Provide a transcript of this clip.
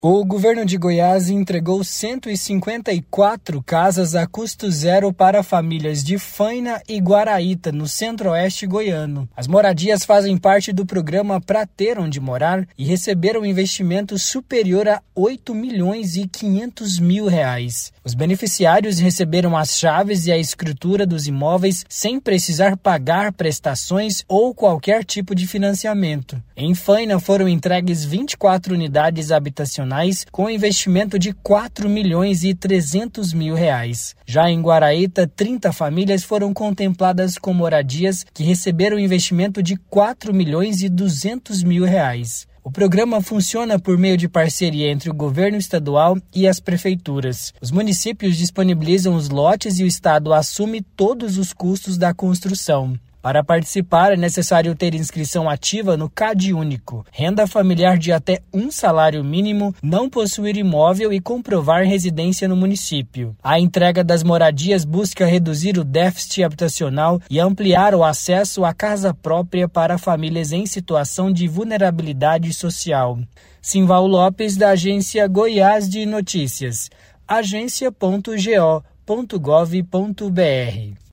O governo de Goiás entregou 154 casas a custo zero para famílias de Faina e Guaraíta, no centro-oeste goiano. As moradias fazem parte do programa Pra Ter Onde Morar e receberam investimento superior a R$ 8.500.000. Os beneficiários receberam as chaves e a escritura dos imóveis sem precisar pagar prestações ou qualquer tipo de financiamento. Em Faina foram entregues 24 unidades habitacionais com investimento de R$ 4.300.000. Já em Guaraíta, 30 famílias foram contempladas com moradias que receberam investimento de R$ 4.200.000. O programa funciona por meio de parceria entre o governo estadual e as prefeituras. Os municípios disponibilizam os lotes e o estado assume todos os custos da construção. Para participar, é necessário ter inscrição ativa no CadÚnico, renda familiar de até um salário mínimo, não possuir imóvel e comprovar residência no município. A entrega das moradias busca reduzir o déficit habitacional e ampliar o acesso à casa própria para famílias em situação de vulnerabilidade social. Simval Lopes, da Agência Goiás de Notícias, agência.go.gov.br.